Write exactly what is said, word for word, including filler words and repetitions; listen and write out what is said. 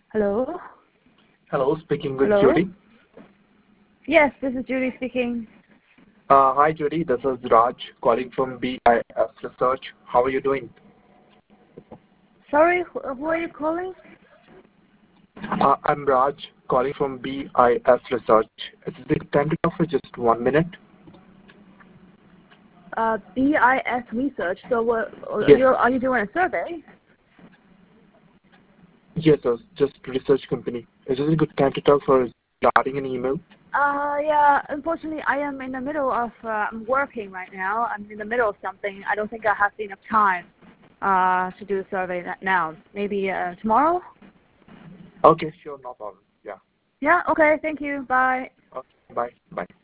Hello? Hello, speaking with Hello? Judy. Yes, this is Judy speaking. Uh, hi, Judy. This is Raj calling from B I S Research. How are you doing? Sorry, who, who are you calling? Uh, I'm Raj calling from B I S Research. Is it time to talk for just one minute? Uh, B I S Research. So what, are, Yes. you, are you doing a survey? Yes, sir. Just research company. Is this a good time to talk for starting an email? Uh, yeah, unfortunately I am in the middle of, uh, I'm working right now. I'm in the middle of something. I don't think I have enough time uh, to do a survey now. Maybe uh, tomorrow? Okay, sure. No problem. Yeah. Yeah, okay, thank you. Bye. Okay, bye. Bye.